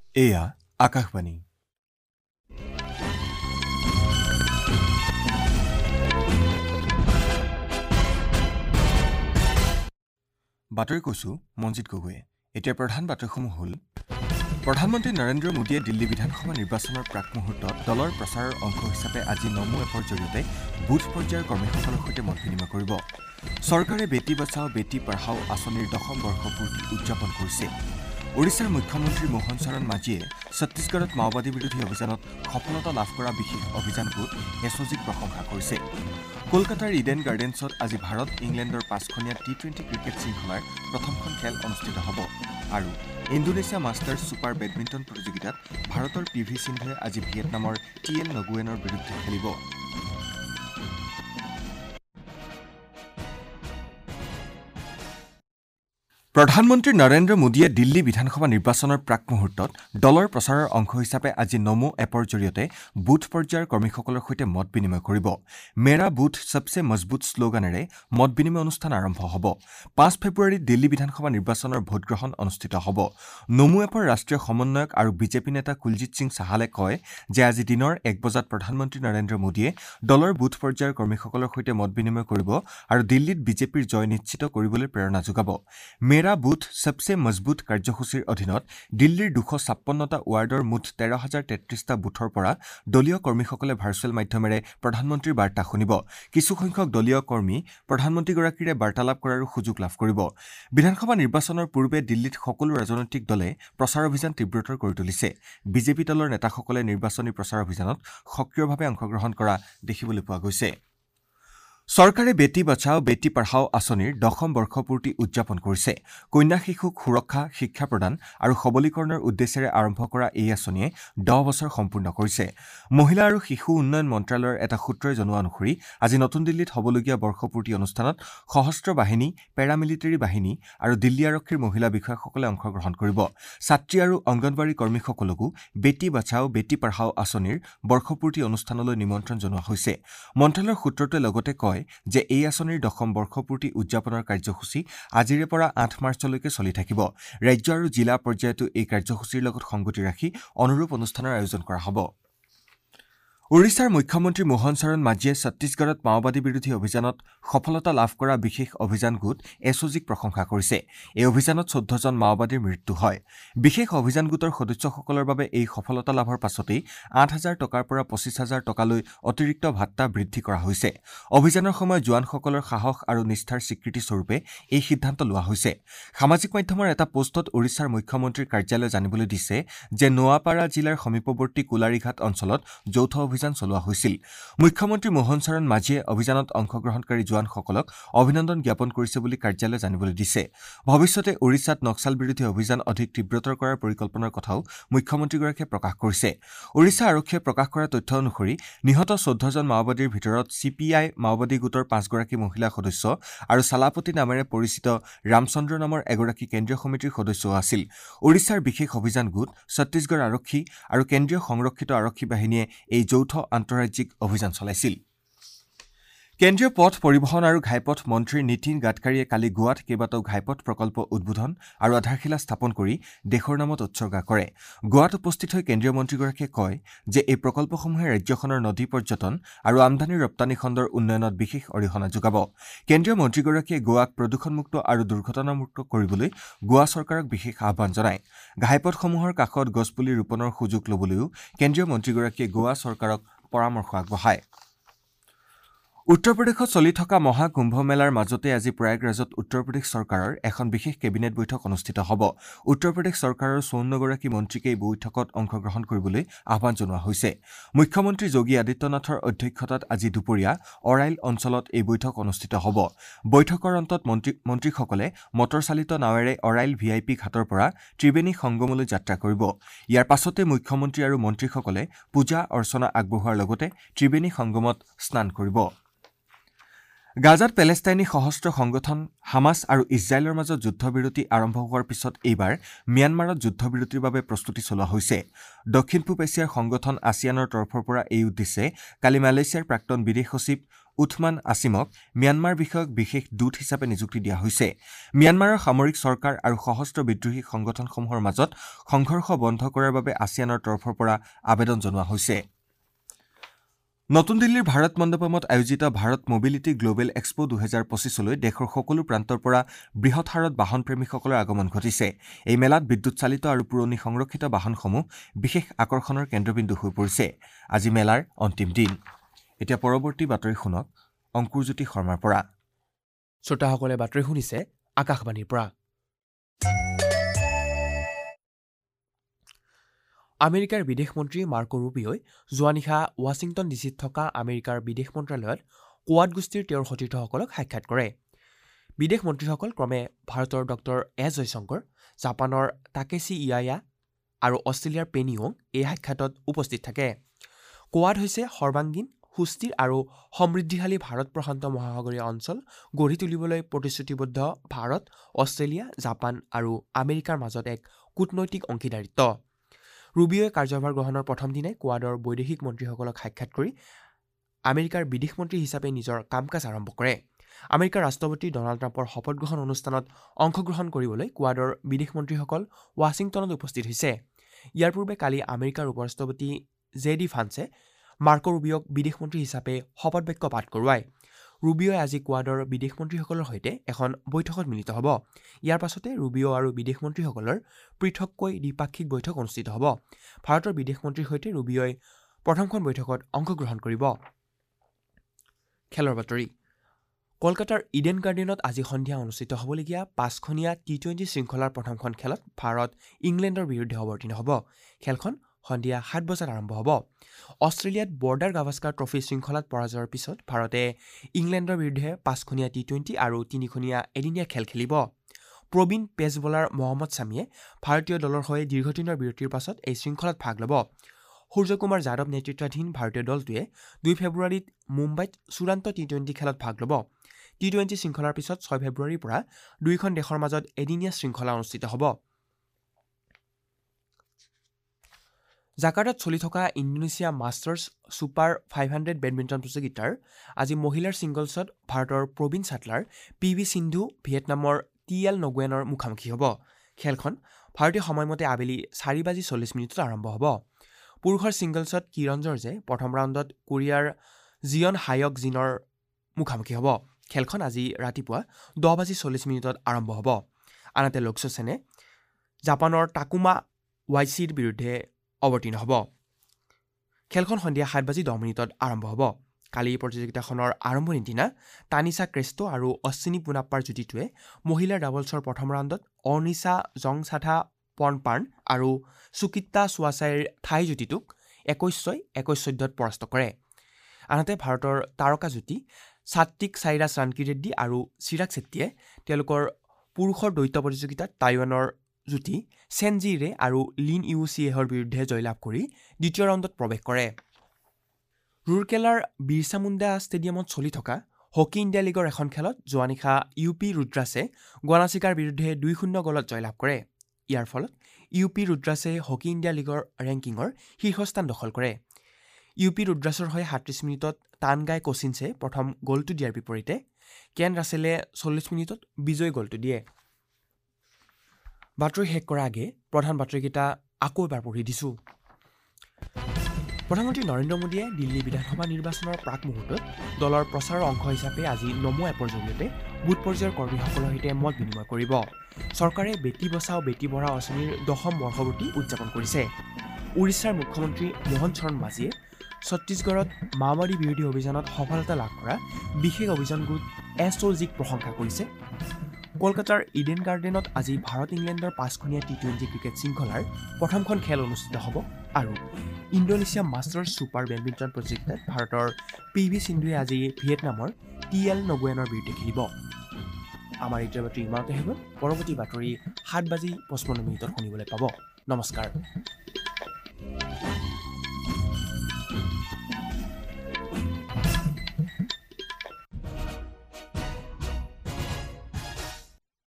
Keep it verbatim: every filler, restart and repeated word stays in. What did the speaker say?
এয়া আকাশবাণী। বাতৰি কৈছো মঞ্জিত গগৈয়ে। এতিয়া প্ৰধান বাতৰিসমূহ হ'ল প্ৰধানমন্ত্ৰী নৰেন্দ্ৰ মোদীয়ে দিল্লী বিধানসভা নিৰ্বাচনৰ প্ৰাক মুহূৰ্তত দলৰ প্ৰচাৰৰ অংশ হিচাপে আজি নমো এপৰ জৰিয়তে বুথ পৰ্যায়ৰ কৰ্মীসকলৰ সৈতে মত বিনিময় কৰিব। চৰকাৰে বেটী বচাও বেটী পঢ়াও আঁচনিৰ দশম বৰ্ষপূৰ্তি উদযাপন কৰিছে। ওড়িশাৰ মুখ্যমন্ত্ৰী মোহন চৰণ মাঝীয়ে ছত্তীশগড়ত মাওবাদী বিৰোধী অভিযানত সফলতা লাভ কৰা বিশেষ অভিযানটোত এছজিক প্ৰশংসা কৰিছে। কলকাতাৰ ইডেন গাৰ্ডেন্সত আজি ভাৰত ইংলেণ্ডৰ পাঁচখনীয়া টি টুৱেণ্টি ক্ৰিকেট শৃংখলাৰ প্ৰথমখন খেল অনুষ্ঠিত হ'ব। আৰু ইণ্ডোনেছিয়া মাষ্টাৰ্ছ ছুপাৰ বেডমিণ্টন প্ৰতিযোগিতাত ভাৰতৰ পি ভি সিন্ধুৱে আজি ভিয়েটনামৰ টি এল নগুৱেনৰ বিৰুদ্ধে খেলিব। প্ৰধানমন্ত্ৰী নৰেন্দ্ৰ মোদীয়ে দিল্লী বিধানসভা নিৰ্বাচনৰ প্ৰাক মুহূৰ্তত দলৰ প্ৰচাৰৰ অংশ হিচাপে আজি নমো এপৰ জৰিয়তে বুথ পৰ্যায়ৰ কৰ্মীসকলৰ সৈতে মত বিনিময় কৰিব। মেৰা বুথ সবচে মজবুত শ্লোগানেৰে মত বিনিময় অনুষ্ঠান আৰম্ভ হ'ব। পাঁচ ফেব্ৰুৱাৰীত দিল্লী বিধানসভা নিৰ্বাচনৰ ভোটগ্ৰহণ অনুষ্ঠিত হ'ব। নমো এপৰ ৰাষ্ট্ৰীয় সমন্বয়ক আৰু বিজেপি নেতা কুলজিৎ সিং চাহালে কয় যে আজি দিনৰ এক বজাত প্ৰধানমন্ত্ৰী নৰেন্দ্ৰ মোদীয়ে দলৰ বুথ পৰ্যায়ৰ কৰ্মীসকলৰ সৈতে মত বিনিময় কৰিব আৰু দিল্লীত বিজেপিৰ জয় নিশ্চিত কৰিবলৈ প্ৰেৰণা যোগাব। মেৰা বুথ সবচে মজবুত কাৰ্যসূচীৰ অধীনত দিল্লীৰ দুশ ছাপ্পন্নটা ৱাৰ্ডৰ মুঠ তেৰ হাজাৰ তেত্ৰিশটা বুথৰ পৰা দলীয় কৰ্মীসকলে ভাৰ্চুৱেল মাধ্যমেৰে প্ৰধানমন্ত্ৰীৰ বাৰ্তা শুনিব। কিছুসংখ্যক দলীয় কৰ্মী প্ৰধানমন্ত্ৰীগৰাকীৰে বাৰ্তালাপ কৰাৰো সুযোগ লাভ কৰিব। বিধানসভা নিৰ্বাচনৰ পূৰ্বে দিল্লীত সকলো ৰাজনৈতিক দলে প্ৰচাৰ অভিযান তীব্ৰতৰ কৰি তুলিছে। বিজেপি দলৰ নেতাসকলে নিৰ্বাচনী প্ৰচাৰ অভিযানত সক্ৰিয়ভাৱে অংশগ্ৰহণ কৰা দেখিবলৈ পোৱা গৈছে। চৰকাৰে বেটী বচাও বেটী পঢ়াও আঁচনিৰ দশম বৰ্ষপূৰ্তি উদযাপন কৰিছে। কন্যা শিশুক সুৰক্ষা, শিক্ষা প্ৰদান আৰু সবলীকৰণৰ উদ্দেশ্যেৰে আৰম্ভ কৰা এই আঁচনিয়ে দহ বছৰ সম্পূৰ্ণ কৰিছে। মহিলা আৰু শিশু উন্নয়ন মন্ত্ৰালয়ৰ এটা সূত্ৰই জনোৱা অনুসৰি আজি নতুন দিল্লীত হ'বলগীয়া বৰ্ষপূৰ্তি অনুষ্ঠানত সশস্ত্ৰ বাহিনী, পেৰামিলিটাৰী বাহিনী আৰু দিল্লী আৰক্ষীৰ মহিলা বিষয়াসকলে অংশগ্ৰহণ কৰিব। ছাত্ৰী আৰু অংগনৱাড়ী কৰ্মীসকলকো বেটী বচাও বেটী পঢ়াও আঁচনিৰ বৰ্ষপূৰ্তি অনুষ্ঠানলৈ নিমন্ত্ৰণ জনোৱা হৈছে। মন্ত্ৰালয়ৰ সূত্ৰটোৱে লগতে কয় যে এই আঁচনিৰ দশম বৰ্ষপূৰ্তি উদযাপনৰ কাৰ্যসূচী আজিৰে পৰা আঠ মাৰ্চলৈকে চলি থাকিব। ৰাজ্য আৰু জিলা পৰ্যায়তো এই কাৰ্যসূচীৰ লগত সংগতি ৰাখি অনুৰূপ অনুষ্ঠানৰ আয়োজন কৰা হ'ব। ওড়িশাৰ মুখ্যমন্ত্ৰী মোহন চৰণ মাঝীয়ে ছত্তীশগড়ত মাওবাদী বিৰোধী অভিযানত সফলতা লাভ কৰা বিশেষ অভিযান গোট এছজিক প্ৰশংসা কৰিছে। এই অভিযানত চৈধ্যজন মাওবাদীৰ মৃত্যু হয়। বিশেষ অভিযান গোটৰ সদস্যসকলৰ বাবে এই সফলতা লাভৰ পাছতেই আঠ হাজাৰ টকাৰ পৰা পঁচিছ হাজাৰ টকালৈ অতিৰিক্ত ভাত্তা বৃদ্ধি কৰা হৈছে। অভিযানৰ সময়ত জোৱানসকলৰ সাহস আৰু নিষ্ঠাৰ স্বীকৃতি স্বৰূপে এই সিদ্ধান্ত লোৱা হৈছে। সামাজিক মাধ্যমৰ এটা পোষ্টত ওড়িশাৰ মুখ্যমন্ত্ৰীৰ কাৰ্যালয়ে জানিবলৈ দিছে যে নোৱাপাৰা জিলাৰ সমীপৱৰ্তী কোলাৰীঘাট অঞ্চলত যৌথ অভিযান চলোৱা হৈছিল। মুখ্যমন্ত্ৰী মোহন চৰণ মাঝীয়ে অভিযানত অংশগ্ৰহণকাৰী জোৱানসকলক অভিনন্দন জ্ঞাপন কৰিছে বুলি কাৰ্যালয়ে জানিবলৈ দিছে। ভৱিষ্যতে ওড়িশাত নক্সাল বিৰোধী অভিযান অধিক তীব্ৰতৰ কৰাৰ পৰিকল্পনাৰ কথাও মুখ্যমন্ত্ৰীগৰাকীয়ে প্ৰকাশ কৰিছে। ওড়িশা আৰক্ষীয়ে প্ৰকাশ কৰা তথ্য অনুসৰি নিহত চৈধ্যজন মাওবাদীৰ ভিতৰত চি পি আই মাওবাদী গোটৰ পাঁচগৰাকী মহিলা সদস্য আৰু চালাপতি নামেৰে পৰিচিত ৰামচন্দ্ৰ নামৰ এগৰাকী কেন্দ্ৰীয় সমিতিৰ সদস্যও আছিল। ওড়িশাৰ বিশেষ অভিযান গোট, ছত্তীশগড় আৰক্ষী আৰু কেন্দ্ৰীয় সংৰক্ষিত আৰক্ষী বাহিনীয়ে এই যৌথ আন্তঃৰাজ্যিক অভিযান চলাইছিল। কেন্দ্ৰীয় পথ পৰিবহণ আৰু ঘাইপথ মন্ত্ৰী নীতিন গাডকাৰীয়ে কালি গোৱাত কেইবাটাও ঘাইপথ প্ৰকল্প উদ্বোধন আৰু আধাৰশিলা স্থাপন কৰি দেশৰ নামত উৎসৰ্গা কৰে। গোৱাত উপস্থিত হৈ কেন্দ্ৰীয় মন্ত্ৰীগৰাকীয়ে কয় যে এই প্ৰকল্পসমূহে ৰাজ্যখনৰ নদী পৰ্যটন আৰু আমদানি ৰপ্তানি খণ্ডৰ উন্নয়নত বিশেষ অৰিহণা যোগাব। কেন্দ্ৰীয় মন্ত্ৰীগৰাকীয়ে গোৱাক প্ৰদূষণমুক্ত আৰু দুৰ্ঘটনামুক্ত কৰিবলৈ গোৱা চৰকাৰক বিশেষ আহ্বান জনায়। ঘাইপথসমূহৰ কাষত গছপুলি ৰোপণৰ সুযোগ ল'বলৈও কেন্দ্ৰীয় মন্ত্ৰীগৰাকীয়ে গোৱা চৰকাৰক পৰামৰ্শ আগবঢ়ায়। উত্তৰ প্ৰদেশত চলি থকা মহাকুম্ভ মেলাৰ মাজতে আজি প্ৰয়াগৰাজত উত্তৰ প্ৰদেশ চৰকাৰৰ এখন বিশেষ কেবিনেট বৈঠক অনুষ্ঠিত হ'ব। উত্তৰ প্ৰদেশ চৰকাৰৰ চৌৱন্নগৰাকী মন্ত্ৰীকে এই বৈঠকত অংশগ্ৰহণ কৰিবলৈ আহ্বান জনোৱা হৈছে। মুখ্যমন্ত্ৰী যোগী আদিত্যনাথৰ অধ্যক্ষতাত আজি দুপৰীয়া অৰাইল অঞ্চলত এই বৈঠক অনুষ্ঠিত হ'ব। বৈঠকৰ অন্তত মন্ত্ৰী মন্ত্ৰীসকলে মটৰচালিত নাৱেৰে অৰাইল ভি আই পি ঘাটৰ পৰা ত্ৰিবেণী সংগমলৈ যাত্ৰা কৰিব। ইয়াৰ পাছতে মুখ্যমন্ত্ৰী আৰু মন্ত্ৰীসকলে পূজা অৰ্চনা আগবঢ়োৱাৰ লগতে ত্ৰিবেণী সংগমত স্নান কৰিব। গাজাত পেলেষ্টাইনী সশস্ত্ৰ সংগঠন হামাছ আৰু ইজৰাইলৰ মাজত যুদ্ধবিৰতি আৰম্ভ হোৱাৰ পিছত এইবাৰ ম্যানমাৰত যুদ্ধবিৰতিৰ বাবে প্ৰস্তুতি চলোৱা হৈছে। দক্ষিণ পূব এছিয়াৰ সংগঠন আছিয়ানৰ তৰফৰ পৰা এই উদ্দেশ্যে কালি মালয়েছিয়াৰ প্ৰাক্তন বিদেশ সচিব উথমান আসিমক ম্যানমাৰ বিষয়ক বিশেষ দূত হিচাপে নিযুক্তি দিয়া হৈছে। ম্যানমাৰৰ সামৰিক চৰকাৰ আৰু সশস্ত্ৰ বিদ্ৰোহী সংগঠনসমূহৰ মাজত সংঘৰ্ষ বন্ধ কৰাৰ বাবে আছিয়ানৰ তৰফৰ পৰা আবেদন জনোৱা হৈছে। নতুন দিল্লীৰ ভাৰত মণ্ডপমত আয়োজিত ভাৰত মবিলিটি গ্লোবেল এক্সপো দুহেজাৰ পঁচিছলৈ দেশৰ সকলো প্ৰান্তৰ পৰা বৃহৎ হাৰত বাহন প্ৰেমীসকলৰ আগমন ঘটিছে। এই মেলাত বিদ্যুৎ চালিত আৰু পুৰণি সংৰক্ষিত বাহনসমূহ বিশেষ আকৰ্ষণৰ কেন্দ্ৰবিন্দু হৈ পৰিছে। আজি মেলাৰ অন্তিম দিন। এতিয়া পৰৱৰ্তী বাতৰি শুনক অংকুৰজ্যোতি শৰ্মাৰ পৰা। শ্ৰোতাসকলে বাতৰি শুনিছে আকাশবাণীৰ পৰা। আমেৰিকাৰ বিদেশ মন্ত্ৰী মাৰ্কো ৰুবিঅই যোৱা নিশা ৱাশ্বিংটন ডিচিত থকা আমেৰিকাৰ বিদেশ মন্ত্ৰালয়ত কোৱাড গোষ্ঠীৰ তেওঁৰ সতীৰ্থসকলক সাক্ষাৎ কৰে। বিদেশ মন্ত্ৰীসকল ক্ৰমে ভাৰতৰ ডক্টৰ এছ জয়শংকৰ, জাপানৰ টাকেচি ইয়ায়া আৰু অষ্ট্ৰেলিয়াৰ পেনী ৱং এই সাক্ষাতত উপস্থিত থাকে। কোৱাড হৈছে সৰ্বাংগীন সুস্থিৰ আৰু সমৃদ্ধিশালী ভাৰত প্ৰশান্ত মহাসাগৰীয় অঞ্চল গঢ়ি তুলিবলৈ প্ৰতিশ্ৰুতিবদ্ধ ভাৰত, অষ্ট্ৰেলিয়া, জাপান আৰু আমেৰিকাৰ মাজত এক কূটনৈতিক অংশীদাৰিত্ব। ৰুবিঅই কাৰ্যভাৰ গ্ৰহণৰ প্ৰথম দিনাই কোৱাডৰ বৈদেশিক মন্ত্ৰীসকলক সাক্ষাৎ কৰি আমেৰিকাৰ বিদেশ মন্ত্ৰী হিচাপে নিজৰ কাম কাজ আৰম্ভ কৰে। আমেৰিকাৰ ৰাষ্ট্ৰপতি ডনাল্ড ট্ৰাম্পৰ শপত গ্ৰহণ অনুষ্ঠানত অংশগ্ৰহণ কৰিবলৈ কোৱাডৰ বিদেশ মন্ত্ৰীসকল ৱাশ্বিংটনত উপস্থিত হৈছে। ইয়াৰ পূৰ্বে কালি আমেৰিকাৰ উপ ৰাষ্ট্ৰপতি জে ডি ভান্সে মাৰ্কো ৰুবিঅক বিদেশ মন্ত্ৰী হিচাপে শপত বাক্য পাঠ কৰোৱায়। ৰুবিঅই আজি কোৱাডৰ বিদেশ মন্ত্ৰীসকলৰ সৈতে এখন বৈঠকত মিলিত হ'ব। ইয়াৰ পাছতে ৰুবিঅ আৰু বিদেশ মন্ত্ৰীসকলৰ পৃথককৈ দ্বিপাক্ষিক বৈঠক অনুষ্ঠিত হ'ব। ভাৰতৰ বিদেশ মন্ত্ৰীৰ সৈতে ৰুবিঅই প্ৰথমখন বৈঠকত অংশগ্ৰহণ কৰিব। খেলৰ বাতৰি। কলকাতাৰ ইডেন গাৰ্ডেনত আজি সন্ধিয়া অনুষ্ঠিত হ'বলগীয়া পাঁচখনীয়া টি টুৱেণ্টি শৃংখলাৰ প্ৰথমখন খেলত ভাৰত ইংলেণ্ডৰ বিৰুদ্ধে অৱতীৰ্ণ হ'ব। খেলখন সন্ধিয়া সাত বজাত আৰম্ভ হ'ব। অষ্ট্ৰেলিয়াত বৰ্ডাৰ গাভাস্কাৰ ট্ৰফী শৃংখলাত পৰাজয়ৰ পিছত ভাৰতে ইংলেণ্ডৰ বিৰুদ্ধে পাঁচখনীয়া টি টুৱেণ্টি আৰু তিনিখনীয়া এদিনীয়া খেল খেলিব। প্ৰবীণ পেচ বলাৰ মহম্মদ ছামীয়ে ভাৰতীয় দলৰ হৈ দীৰ্ঘদিনৰ বিৰতিৰ পাছত এই শৃংখলাত ভাগ ল'ব। সূৰ্যকুমাৰ যাদৱ নেতৃত্বাধীন ভাৰতীয় দলটোৱে দুই ফেব্ৰুৱাৰীত মুম্বাইত চূড়ান্ত টি টুৱেণ্টি খেলত ভাগ ল'ব। টি টুৱেণ্টি শৃংখলাৰ পিছত ছয় ফেব্ৰুৱাৰীৰ পৰা দুয়োখন দেশৰ মাজত এদিনীয়া শৃংখলা অনুষ্ঠিত হ'ব। জাকাৰ্টাত চলি থকা Indonesia masters super five hundred badminton প্ৰতিযোগিতাৰ আজি মহিলাৰ ছিংগলছত ভাৰতৰ প্ৰবীণ ছাটলাৰ পি ভি সিন্ধু ভিয়েটনামৰ টি এল নগুৱেনৰ মুখামুখি হ'ব। খেলখন ভাৰতীয় সময়মতে আবেলি চাৰি বাজি চল্লিছ মিনিটত আৰম্ভ হ'ব। পুৰুষৰ ছিংগলছত কিৰণ জৰ্জে প্ৰথম ৰাউণ্ডত কোৰিয়াৰ জিয়ন হায়ক জিনৰ মুখামুখি হ'ব। খেলখন আজি ৰাতিপুৱা দহ বাজি চল্লিছ মিনিটত আৰম্ভ হ'ব। আনহাতে লক্ষ্য সেনে জাপানৰ টাকুমা ৱাইচিৰ বিৰুদ্ধে অৱতীৰ্ণ হ'ব। খেলখন সন্ধিয়া সাত বাজি দহ মিনিটত আৰম্ভ হ'ব। কালি প্ৰতিযোগিতাখনৰ আৰম্ভণিৰ দিনা তানিছা ক্ৰেষ্টো আৰু অশ্বিনী পোনাপ্পাৰ যুটিটোৱে মহিলাৰ ডাবলছৰ প্ৰথম ৰাউণ্ডত অৰ্নিছা জংছাথা পৰ্ণপাৰ্ণ আৰু সুকিত্তা চুৱাচাইৰ থাই যুটিটোক একৈছ ছয় একৈছ চৈধ্যত পৰাস্ত কৰে। আনহাতে ভাৰতৰ তাৰকা যুটি সাত্বিক সাইৰাছ ৰাণকীৰেড্ডী আৰু চিৰাগ ছেট্টীয়ে তেওঁলোকৰ পুৰুষৰ দ্বৈত প্ৰতিযোগিতাত টাইৱানৰ যুটি চেন জি ৰে আৰু লিন ইউ চিয়েহৰ বিৰুদ্ধে জয়লাভ কৰি দ্বিতীয় ৰাউণ্ডত প্ৰৱেশ কৰে। ৰুৰকেলাৰ বিৰছা মুণ্ডা ষ্টেডিয়ামত চলি থকা হকী ইণ্ডিয়া লীগৰ এখন খেলত যোৱা নিশা ইউ পি ৰুদ্ৰাছে গুৱানাচিকাৰ বিৰুদ্ধে দুই শূন্য গলত জয়লাভ কৰে। ইয়াৰ ফলত ইউ পি ৰুদ্ৰাছে হকী ইণ্ডিয়া লীগৰ ৰেংকিঙৰ শীৰ্ষস্থান দখল কৰে। ইউ পি ৰুদ্ৰাছৰ হৈ সাতত্ৰিছ মিনিটত টানগাই কোচিনছে প্ৰথম গ'লটো দিয়াৰ বিপৰীতে কেন ৰাছেলে চল্লিছ মিনিটত বিজয়ী গ'লটো দিয়ে। বাতৰি শেষ কৰাৰ আগে প্ৰধান বাতৰিকেইটা আকৌ এবাৰ পঢ়ি দিছোঁ। প্ৰধানমন্ত্ৰী নৰেন্দ্ৰ মোদীয়ে দিল্লী বিধানসভা নিৰ্বাচনৰ প্ৰাক মুহূৰ্তত দলৰ প্ৰচাৰৰ অংশ হিচাপে আজি নমো এপৰ জৰিয়তে বুথ পৰ্যায়ৰ কৰ্মীসকলৰ সৈতে মত বিনিময় কৰিব। চৰকাৰে বেটী বচাও বেটী পঢ়াও আঁচনিৰ দশম বৰ্ষপূৰ্তি উদযাপন কৰিছে। উৰিষ্যাৰ মুখ্যমন্ত্ৰী মোহন চৰণ মাঝীয়ে ছত্তীশগড়ত মাওবাদী বিৰোধী অভিযানত সফলতা লাভ কৰা বিশেষ অভিযান গোট এছ অ' জিক প্ৰশংসা কৰিছে। কলকাতাৰ ইডেন গাৰ্ডেনত আজি ভাৰত ইংলেণ্ডৰ পাঁচখনীয়া টি টুৱেণ্টি ক্ৰিকেট শৃংখলাৰ প্ৰথমখন খেল অনুষ্ঠিত হ'ব আৰু ইণ্ডোনেছিয়া মাষ্টাৰ্ছ ছুপাৰ বেডমিণ্টন প্ৰতিযোগিতাত ভাৰতৰ পি ভি সিন্ধুৱে আজি ভিয়েটনামৰ টি এল নগুৱেনৰ বিৰুদ্ধে খেলিব। আমাৰ এতিয়া বাতৰি ইমানতে হ'ব। পৰৱৰ্তী বাতৰি সাত বাজি পঁচপন্ন মিনিটত শুনিবলৈ পাব। নমস্কাৰ।